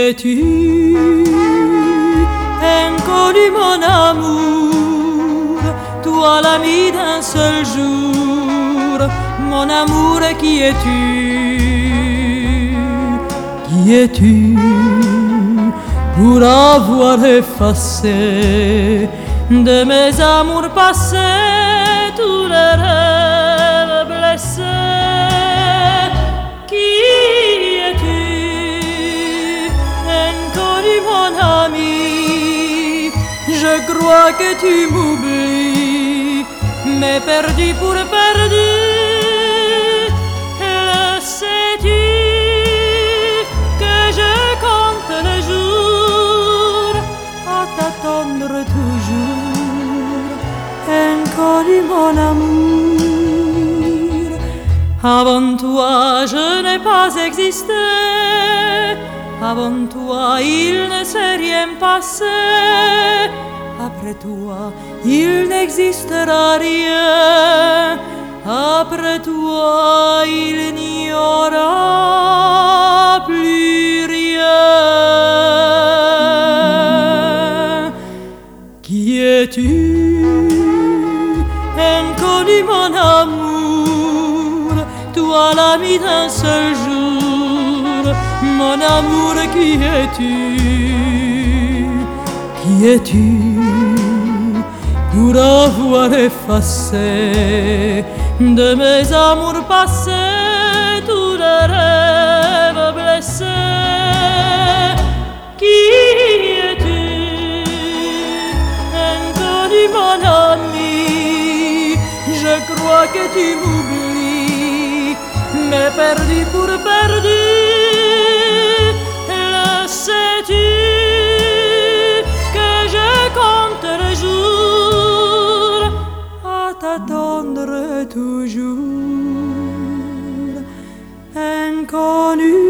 es-tu, inconnu mon amour, toi l'ami d'un seul jour, mon amour, qui es-tu? Qui es-tu pour avoir effacé de mes amours passés tous les rêves blessés? Qui es-tu, inconnu mon ami? Je crois que tu m'oublies, mais perdu pour perdu. Le sais-tu que je compte les jours à t'attendre toujours, inconnu mon amour. Avant toi je n'ai pas existé, avant toi il ne s'est rien passé, après toi il n'existera rien, après toi il n'y aura plus rien. Qui es-tu, inconnu mon amour, toi l'ami d'un seul jour, mon amour, qui es-tu? Qui es-tu pour avoir effacé de mes amours passés tous les rêves blessés? Qui es-tu, inconnu mon ami? Je crois que tu m'oublies, mais perdu pour perdu. Le sais-tu que je compte les jours à t'attendre toujours, inconnu